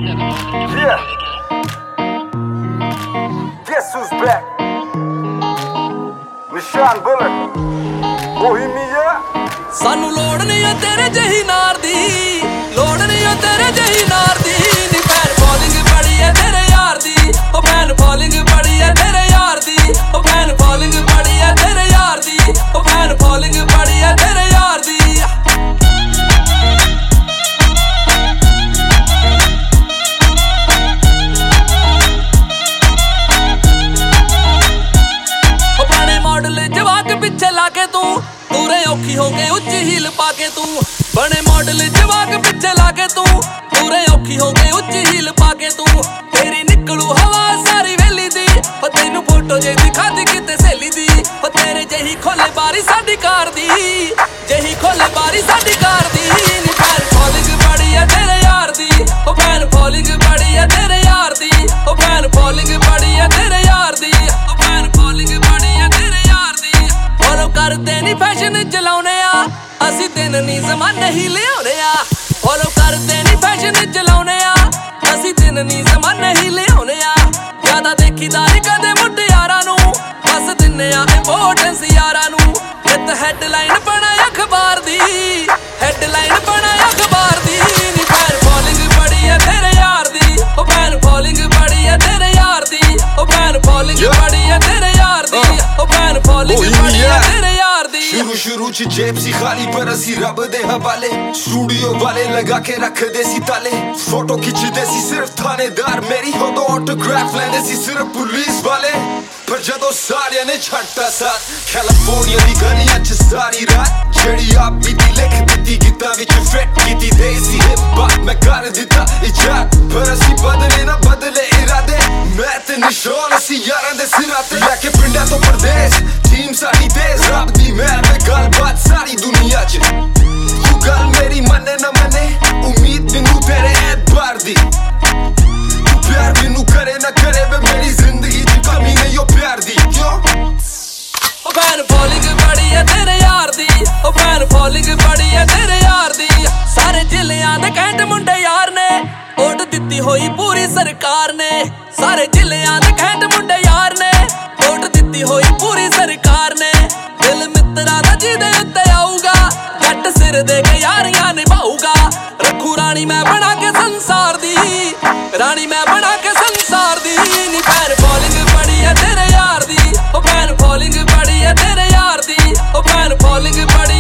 Yeah. Guess who's back? Nishan Bullet. Bohemia. सानू लोड़ नहीं है तेरे जही नार दी, लोड़ नहीं है तेरे जही नार दी। नी फैन फॉलोइंग बड़ी है तेरे यार दी, ओ फैन फॉलोइंग बड़ी है तेरे यार दी, ओ फैन फॉलोइंग बड़ी है तेरे यार दी, ओ फैन फॉलोइंग बड़ी है तेरे यार दी। मॉडल जवाक पिछे लाके तू पूरे औखी हो गए उच्ची हील पाके तू बने मॉडल जवाक पिछे लाके तू पूरे औखी हो गए उच्ची हील पाके तू तेरी निकलू हवा सारी वेली दी पर तेनू फोटो जे दिखा दी किते सहेली दी पर तेरे जही खोले बारी साडी कार दी जही खोले बारी साडी कार दी नी फैन फॉलोइंग बड़ी है तेरे यार दी ओ फैन फॉलोइंग बड़ी है तेरे यार दी ओ फैन फॉलोइंग बड़ी है तेरे यार दी ओ फैन फॉलोइंग बड़ी है तेरे यार दी फॉलो करते नी फैशन चलाउने आ ਅਸੀਂ ਦਿਨ ਨੀ ਜ਼ਮਾਨੇ ਹੀ ਲਿਆਉਣੇ ਆ ਫੋਲੋ ਕਰਦੇ ਨੀ ਫੈਸ਼ਨ ਚਲਾਉਣੇ ਆ ਅਸੀਂ ਦਿਨ ਨੀ ਜ਼ਮਾਨੇ ਹੀ ਲਿਆਉਣੇ ਆ ਜ਼ਿਆਦਾ ਦੇਖੀਦਾ ਨੀ ਕਦੇ ਮੁਟਿਆਰਾਂ ਨੂੰ ਬਸ ਦਿੰਨੇ ਆ ਇੰਪੋਰਟੈਂਸ ਯਾਰਾਂ ਨੂੰ ਨਿੱਤ ਹੈਡਲਾਈਨ ਬਣਾ ਅਖਬਾਰ ਦੀ ਹੈਡਲਾਈਨ ਬਣਾ ਅਖਬਾਰ ਦੀ ਨੀ ਫੈਨ ਫੋਲੋਇੰਗ ਬੜੀ ਹੈ ਤੇਰੇ ਯਾਰ ਦੀ ਉਹ ਫੈਨ ਫੋਲੋਇੰਗ ਬੜੀ ਹੈ ਤੇਰੇ ਯਾਰ ਦੀ ਉਹ ਫੈਨ ਫੋਲੋਇੰਗ ਬੜੀ ਹੈ ਤੇਰੇ ਯਾਰ ਦੀ ਉਹ ਫੈਨ ਫੋਲੋਇੰਗ ਬੜੀ ਹੈ ਤੇਰੇ ਯਾਰ ਦੀ शुरू च जेब सी खाली पर असी रब दे हवाले स्टूडियो वाले लगा के रख दे सी ताले फोटो खिंचदे सी सिर्फ थानेदार मेरी हो तो ऑटोग्राफ लेंदे सी सिर्फ पुलिस वाले पर जदों सारियां ने छड्डता साथ कैलिफोर्निया दी गलियां च सारी रात जेड़ी आप बीती लिख दित्ती गीतां विच फिट कीती देसी हिप हॉप मैं कर दित्ता इजाद पर असी बदले ना बदले इरादे मैं ते निशान असी यारां दे सिरां ते लैके पिंडां तो परदेस टीम साडी तेज रब दी मैं गलबात सारी दुनिया च तू गल मेरी मन्ने ना मन्ने उम्मीद मैनू तेरे ऐतबार दी तू प्यार मैनू करे ना करे वे मेरी जिंदगी च कमी नहीं ओ प्यार दी क्यों ओ फैन फॉलोइंग बड़ी है तेरे यार दी ओ फैन फॉलोइंग बड़ी है तेरे यार दी सारे जिलियां दे कैंट मुंडे यार ने वोट दित्ती होई पूरी सरकार ने सारे जिलियां दे कैंट मुंडे यार ने वोट दित्ती होई पूरी सरकार ने दिल मित्रा दा जिदे उत्ते आऊगा जट सिर दे के यारियां निभाऊगा रखू रानी मैं बना के संसार दी रानी मैं बना के संसार दी नी फैन फॉलोइंग बड़ी है तेरे यार दी ओ फैन फॉलोइंग बड़ी है तेरे यार दी ओ फैन फॉलोइंग बड़ी